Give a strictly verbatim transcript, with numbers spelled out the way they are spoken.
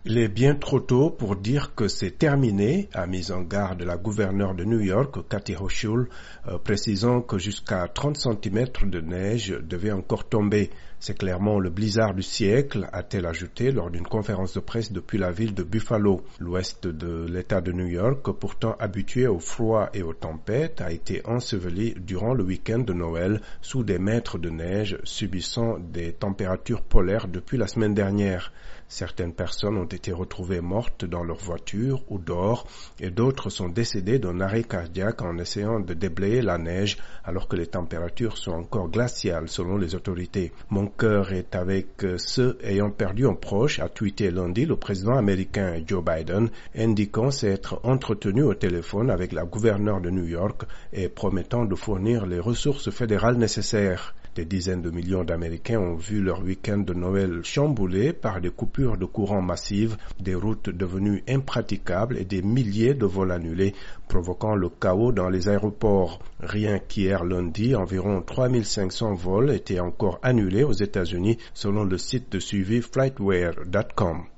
Il est bien trop tôt pour dire que c'est terminé, a mis en garde la gouverneure de New York, Kathy Hochul, euh, précisant que jusqu'à trente centimètres de neige devait encore tomber. C'est clairement le blizzard du siècle, a-t-elle ajouté lors d'une conférence de presse depuis la ville de Buffalo. L'ouest de l'État de New York, pourtant habitué au froid et aux tempêtes, a été enseveli durant le week-end de Noël sous des mètres de neige, subissant des températures polaires depuis la semaine dernière. Certaines personnes ont été retrouvées mortes dans leur voiture ou dehors et d'autres sont décédées d'un arrêt cardiaque en essayant de déblayer la neige alors que les températures sont encore glaciales selon les autorités. Mon cœur est avec ceux ayant perdu un proche, a tweeté lundi le président américain Joe Biden, indiquant s'être entretenu au téléphone avec la gouverneure de New York et promettant de fournir les ressources fédérales nécessaires. Des dizaines de millions d'Américains ont vu leur week-end de Noël chamboulé par des coupures de courant massives, des routes devenues impraticables et des milliers de vols annulés, provoquant le chaos dans les aéroports. Rien qu'hier lundi, environ trois mille cinq cents vols étaient encore annulés aux États-Unis selon le site de suivi Flightware point com.